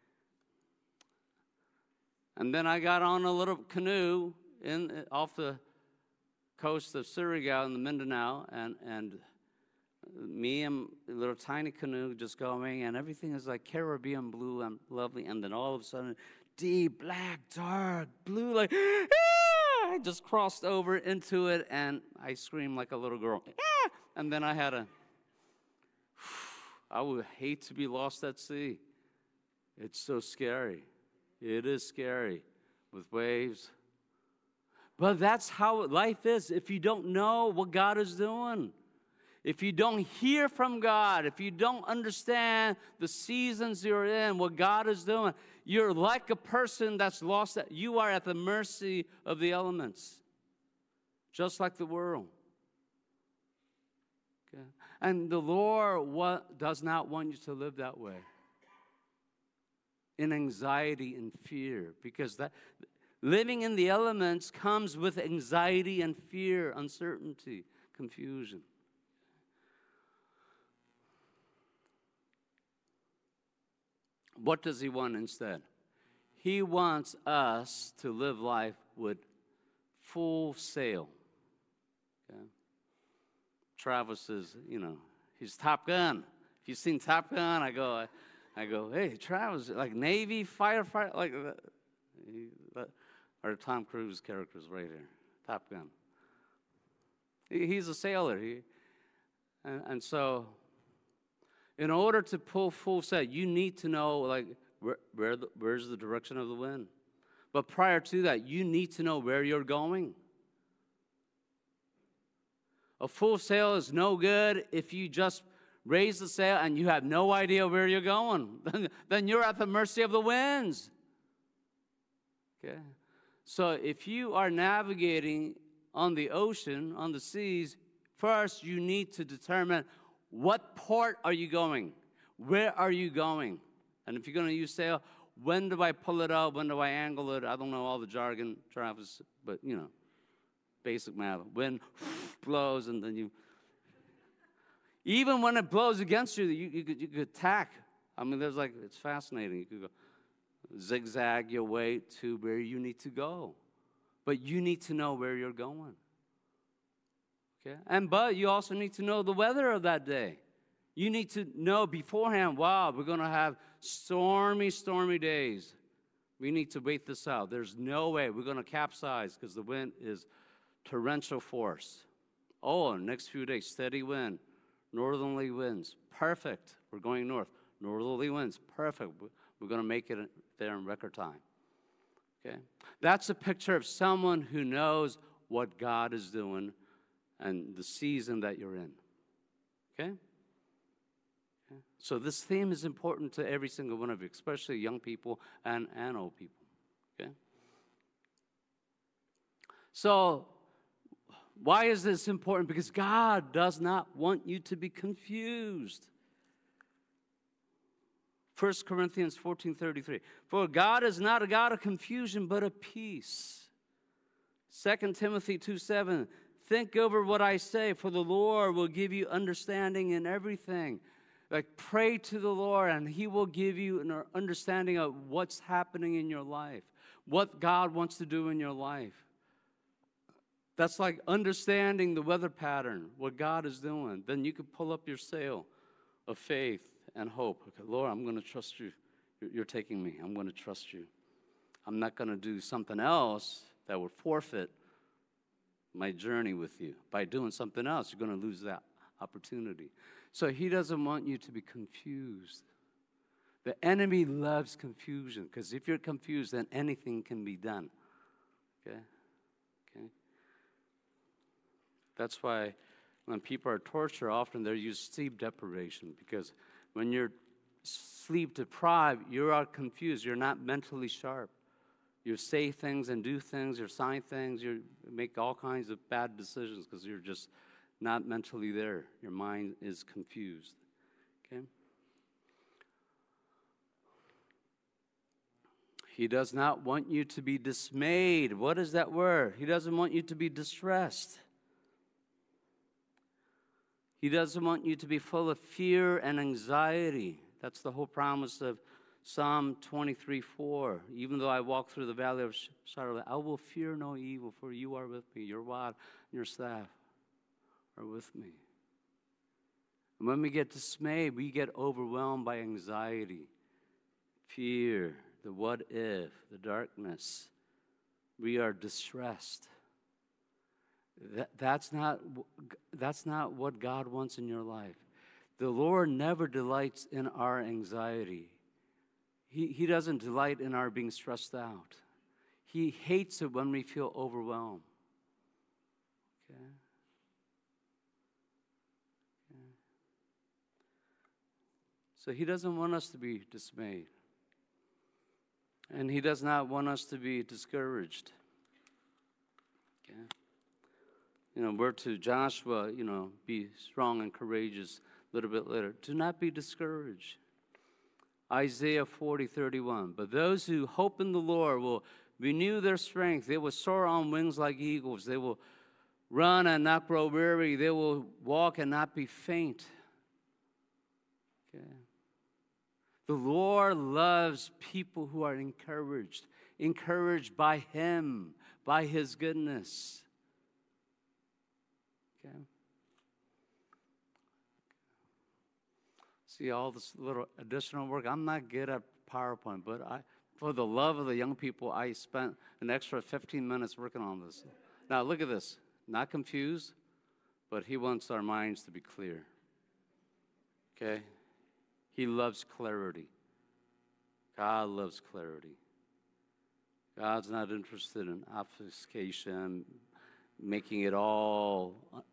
And then I got on a little canoe in off the coast of Surigao in the Mindanao, and, and me and a little tiny canoe just going, and everything is like Caribbean blue and lovely, and then all of a sudden, deep, black, dark, blue, like, ah! I just crossed over into it, and I screamed like a little girl, ah! And then I had a, I would hate to be lost at sea. It's so scary. It is scary with waves. But that's how life is. If you don't know what God is doing, if you don't hear from God, if you don't understand the seasons you're in, what God is doing, you're like a person that's lost. You are at the mercy of the elements, just like the world. Okay? And the Lord what, does not want you to live that way, in anxiety and fear, because that living in the elements comes with anxiety and fear, uncertainty, confusion. What does he want instead? He wants us to live life with full sail. Okay? Travis is, you know, he's Top Gun. If you've seen Top Gun, I go, I go, hey, Travis, like Navy firefighter, like that. He, that or Tom Cruise character's right here, Top Gun. He, he's a sailor. He, and, and so, in order to pull full sail, you need to know, like, where, where the, where's the direction of the wind. But prior to that, you need to know where you're going. A full sail is no good if you just raise the sail and you have no idea where you're going. Then, then you're at the mercy of the winds. Okay? So if you are navigating on the ocean, on the seas, first you need to determine what port are you going? Where are you going? And if you're going to use sail, when do I pull it out? When do I angle it? I don't know all the jargon, Travis, but, you know, basic math. Wind blows, and then you, even when it blows against you, you, you, could, you could attack. I mean, there's like, it's fascinating. You could go zigzag your way to where you need to go. But you need to know where you're going. Okay? And but you also need to know the weather of that day. You need to know beforehand, wow, we're going to have stormy, stormy days. We need to wait this out. There's no way we're going to capsize because the wind is torrential force. Oh, next few days, steady wind, northerly winds. Perfect. We're going north. Northerly winds. Perfect. We're going to make it there in record time. Okay? That's a picture of someone who knows what God is doing and the season that you're in. Okay? Okay? So this theme is important to every single one of you, especially young people and, and old people. Okay? So why is this important? Because God does not want you to be confused. First Corinthians fourteen thirty-three. For God is not a God of confusion, but of peace. Second Timothy two seven. Think over what I say, for the Lord will give you understanding in everything. Like, pray to the Lord, and He will give you an understanding of what's happening in your life, what God wants to do in your life. That's like understanding the weather pattern, what God is doing. Then you can pull up your sail of faith and hope. Okay, Lord, I'm going to trust you. You're, you're taking me. I'm going to trust you. I'm not going to do something else that would forfeit my journey with you. By doing something else, you're going to lose that opportunity. So He doesn't want you to be confused. The enemy loves confusion, because if you're confused, then anything can be done. Okay? Okay? That's why when people are tortured, often they use sleep deprivation, because when you're sleep deprived, you are confused. You're not mentally sharp. You say things and do things, you sign things, you make all kinds of bad decisions because you're just not mentally there. Your mind is confused. Okay? He does not want you to be dismayed. What is that word? He doesn't want you to be distressed. He doesn't want you to be full of fear and anxiety. That's the whole promise of Psalm twenty-three four. Even though I walk through the valley of shadow, I will fear no evil, for you are with me. Your rod and your staff are with me. And when we get dismayed, we get overwhelmed by anxiety, fear, the what if, the darkness. We are distressed. That, that's not, that's not what God wants in your life. The Lord never delights in our anxiety. He, he doesn't delight in our being stressed out. He hates it when we feel overwhelmed. Okay? Okay. So He doesn't want us to be dismayed. And He does not want us to be discouraged. Okay? You know, we're to Joshua, you know, be strong and courageous a little bit later. Do not be discouraged. Isaiah forty thirty-one. But those who hope in the Lord will renew their strength. They will soar on wings like eagles. They will run and not grow weary. They will walk and not be faint. Okay. The Lord loves people who are encouraged, encouraged by Him, by His goodness. Okay. See all this little additional work. I'm not good at PowerPoint, but I, for the love of the young people, I spent an extra fifteen minutes working on this. Now look at this. Not confused, but He wants our minds to be clear. Okay? He loves clarity. God loves clarity. God's not interested in obfuscation, making it all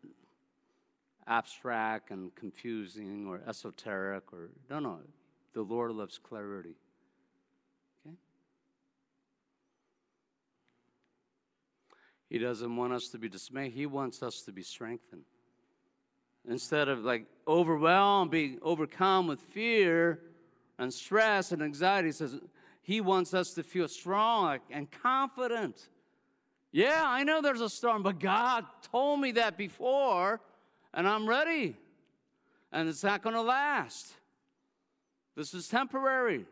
abstract and confusing or esoteric, or no, no. The Lord loves clarity. Okay? He doesn't want us to be dismayed. He wants us to be strengthened. Instead of like overwhelmed, being overcome with fear and stress and anxiety, he says He wants us to feel strong and confident. Yeah, I know there's a storm, but God told me that before, and I'm ready. And it's not going to last. This is temporary.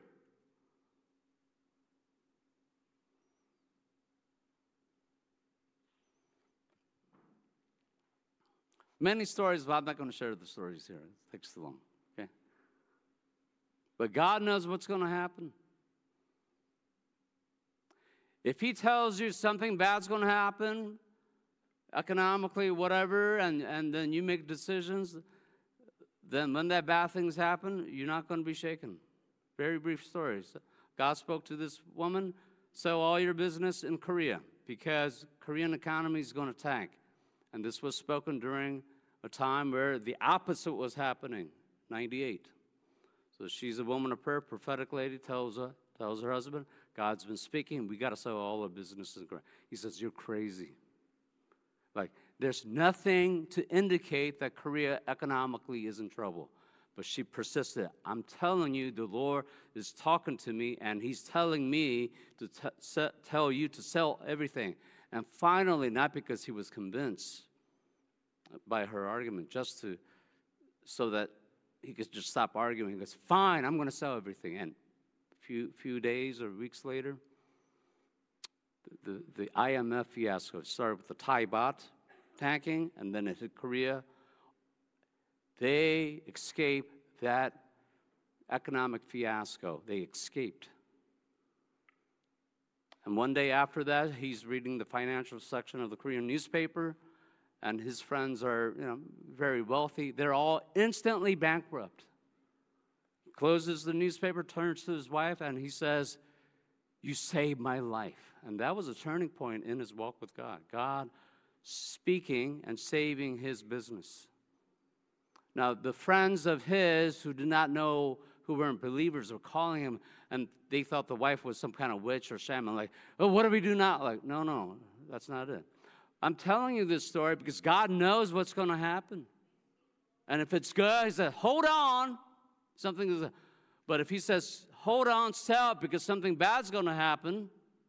Many stories, but I'm not going to share the stories here. It takes too long, okay? But God knows what's going to happen. If he tells you something bad's going to happen, economically, whatever, and, and then you make decisions, then when that bad things happen, you're not going to be shaken. Very brief stories. God spoke to this woman, sell all your business in Korea because Korean economy is going to tank. And this was spoken during a time where the opposite was happening, ninety-eight. So she's a woman of prayer, prophetic lady, tells her, tells her husband, God's been speaking, we got to sell all our businesses in Korea. He says, you're crazy. Like, there's nothing to indicate that Korea economically is in trouble. But she persisted. I'm telling you, the Lord is talking to me, and he's telling me to t- se- tell you to sell everything. And finally, not because he was convinced by her argument, just to so that he could just stop arguing. He goes, fine, I'm going to sell everything. And a few, few days or weeks later, the, the I M F fiasco started with the Thai baht tanking, and then it hit Korea. They escaped that economic fiasco. They escaped. And one day after that, he's reading the financial section of the Korean newspaper, and his friends are, you know, very wealthy. They're all instantly bankrupt. Closes the newspaper, turns to his wife, and he says, you saved my life. And that was a turning point in his walk with God. God speaking and saving his business. Now, the friends of his who did not know, who weren't believers, were calling him, and they thought the wife was some kind of witch or shaman. Like, oh, what do we do now? Like, no, no, that's not it. I'm telling you this story because God knows what's going to happen. And if it's good, he said, hold on. Something is, but if he says, hold on, sell it because something bad's going to happen,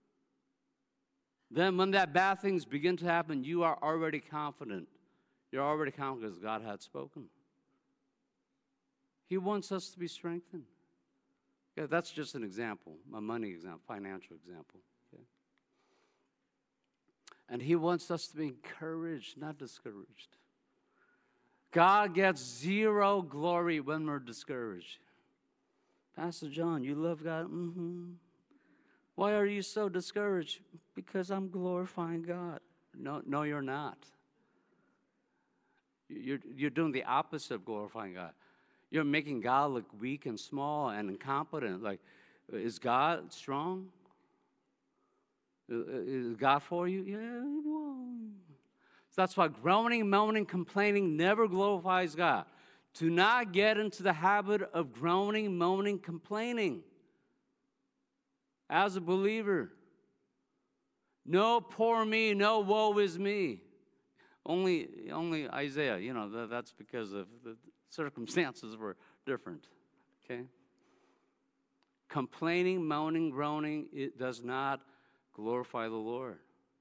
then when that bad things begin to happen, you are already confident. You're already confident because God had spoken. He wants us to be strengthened. Yeah, that's just an example, a money example, financial example. Okay? And he wants us to be encouraged, not discouraged. God gets zero glory when we're discouraged. Pastor John, you love God? Mm-hmm. Why are you so discouraged? Because I'm glorifying God. No, no, you're not. You're, you're doing the opposite of glorifying God. You're making God look weak and small and incompetent. Like, is God strong? Is God for you? Yeah, well. So that's why groaning, moaning, complaining never glorifies God. Do not get into the habit of groaning, moaning, complaining. As a believer, no poor me, no woe is me. Only, only Isaiah, you know, that, that's because of the circumstances were different, okay? Complaining, moaning, groaning, it does not glorify the Lord.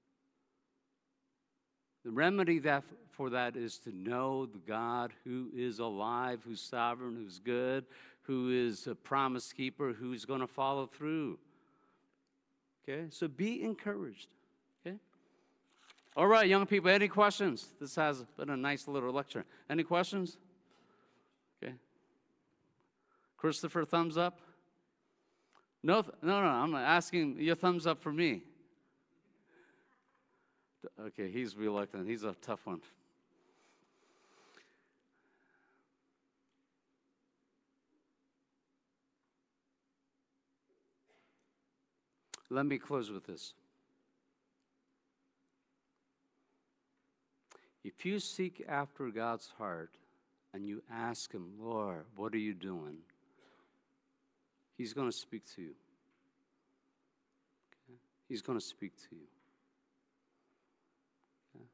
The remedy that, for that is to know the God who is alive, who's sovereign, who's good, who is a promise keeper, who's going to follow through. Okay? So be encouraged. Okay? All right, young people, any questions? This has been a nice little lecture. Any questions? Okay. Christopher, thumbs up? No, no, no, I'm asking your thumbs up for me. Okay, he's reluctant. He's a tough one. Let me close with this. If you seek after God's heart and you ask him, Lord, what are you doing? He's going to speak to you. Okay? He's going to speak to you. Okay?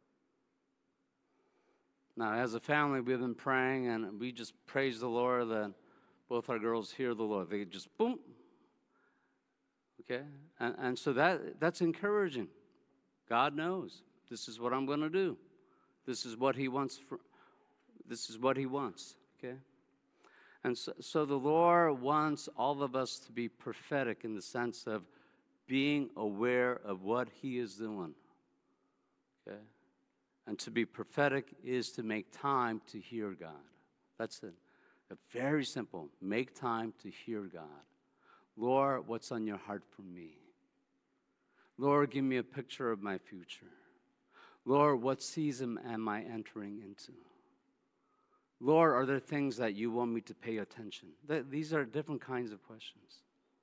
Now, as a family, we've been praying, and we just praise the Lord that both our girls hear the Lord. They just, boom. Okay? And, and so that that's encouraging. God knows. This is what I'm going to do. This is what he wants. For, this is what he wants, okay? And so, so the Lord wants all of us to be prophetic in the sense of being aware of what he is doing, okay? And to be prophetic is to make time to hear God. That's it. Very simple. Make time to hear God. Lord, what's on your heart for me? Lord, give me a picture of my future. Lord, what season am I entering into? Lord, are there things that you want me to pay attention? Th- these are different kinds of questions.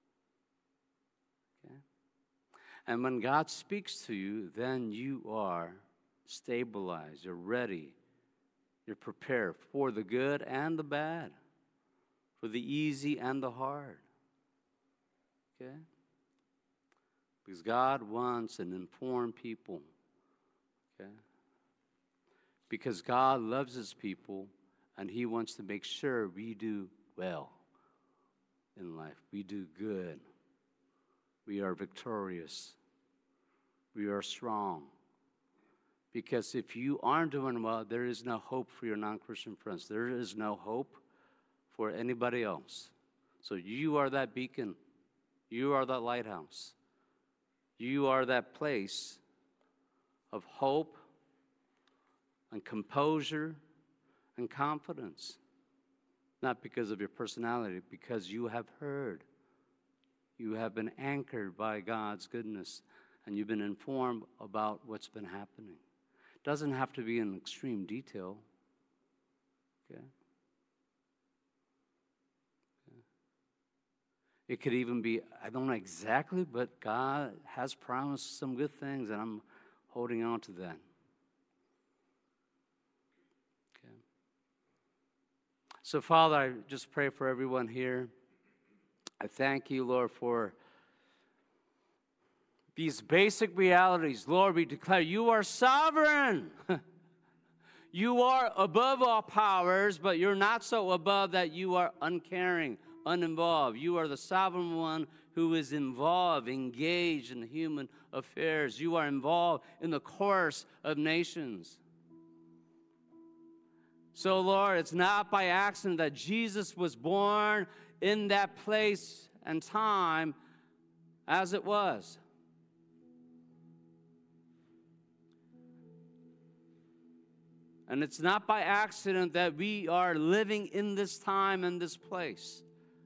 Okay? And when God speaks to you, then you are stabilized. You're ready. You're prepared for the good and the bad, for the easy and the hard. Okay? Because God wants an informed people. Okay? Because God loves his people, and he wants to make sure we do well in life. We do good. We are victorious. We are strong. Because if you aren't doing well, there is no hope for your non-Christian friends. There is no hope for anybody else. So you are that beacon. You are that lighthouse. You are that place of hope and composure and confidence. Not because of your personality, because you have heard. You have been anchored by God's goodness, and you've been informed about what's been happening. It doesn't have to be in extreme detail. Okay? Okay. It could even be, I don't know exactly, but God has promised some good things, and I'm holding on to that. Okay. So, Father, I just pray for everyone here. I thank you, Lord, for these basic realities. Lord, we declare you are sovereign. You are above all powers, but you're not so above that you are uncaring, uninvolved. You are the sovereign one who is involved, engaged in human affairs. You are involved in the course of nations. So, Lord, it's not by accident that Jesus was born in that place and time as it was. And it's not by accident that we are living in this time and this place.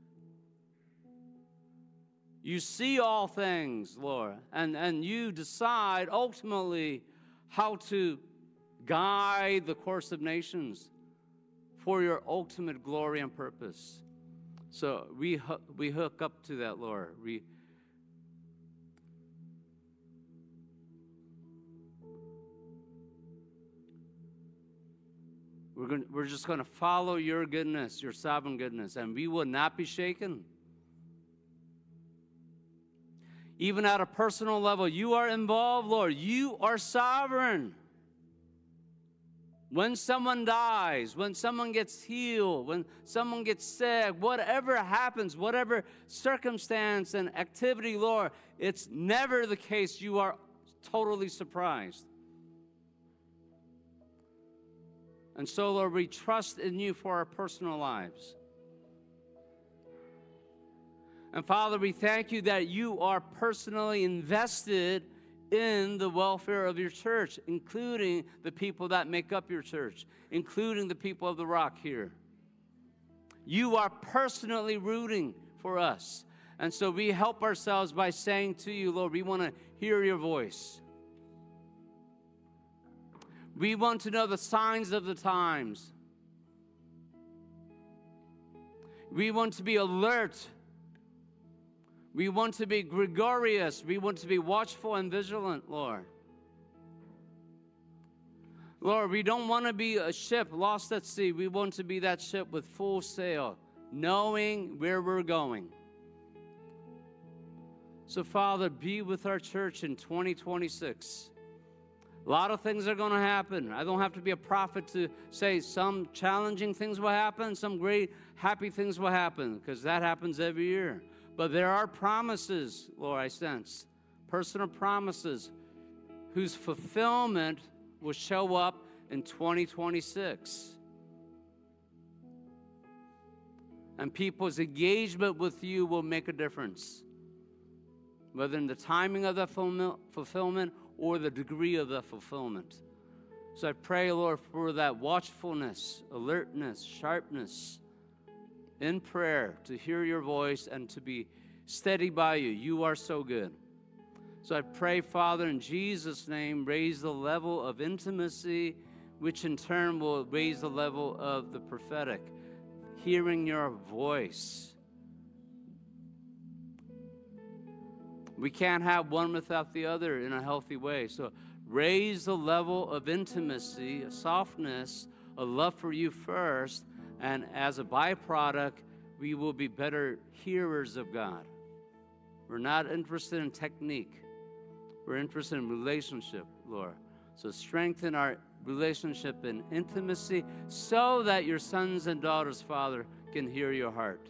You see all things, Lord, and, and you decide ultimately how to guide the course of nations for your ultimate glory and purpose. So we, we hook up to that, Lord. We We're, going, we're just going to follow your goodness, your sovereign goodness, and we will not be shaken. Even at a personal level, you are involved, Lord. You are sovereign. When someone dies, when someone gets healed, when someone gets sick, whatever happens, whatever circumstance and activity, Lord, it's never the case you are totally surprised. And so, Lord, we trust in you for our personal lives. And Father, we thank you that you are personally invested in the welfare of your church, including the people that make up your church, including the people of the Rock here. You are personally rooting for us. And so we help ourselves by saying to you, Lord, we want to hear your voice. We want to know the signs of the times. We want to be alert. We want to be gregarious. We want to be watchful and vigilant, Lord. Lord, we don't want to be a ship lost at sea. We want to be that ship with full sail, knowing where we're going. So, Father, be with our church in twenty twenty-six. A lot of things are going to happen. I don't have to be a prophet to say some challenging things will happen, some great happy things will happen, because that happens every year. But there are promises, Lord, I sense. Personal promises whose fulfillment will show up in twenty twenty-six. And people's engagement with you will make a difference, whether in the timing of the fulfillment or the degree of the fulfillment. So I pray, Lord, for that watchfulness, alertness, sharpness in prayer, to hear your voice and to be steady by you. You are so good. So I pray, Father, in Jesus' name, raise the level of intimacy, which in turn will raise the level of the prophetic, hearing your voice. We can't have one without the other in a healthy way. So raise the level of intimacy, a softness, a love for you first, and as a byproduct, we will be better hearers of God. We're not interested in technique. We're interested in relationship, Lord. So strengthen our relationship in intimacy so that your sons and daughters, Father, can hear your heart.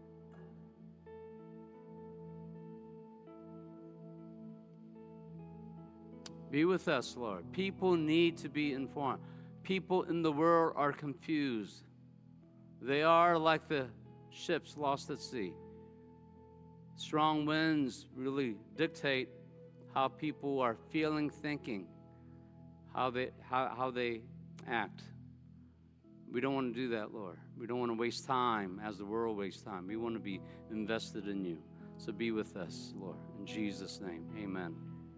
Be with us, Lord. People need to be informed. People in the world are confused. They are like the ships lost at sea. Strong winds really dictate how people are feeling, thinking, how they, how, how they act. We don't want to do that, Lord. We don't want to waste time as the world wastes time. We want to be invested in you. So be with us, Lord. In Jesus' name, amen.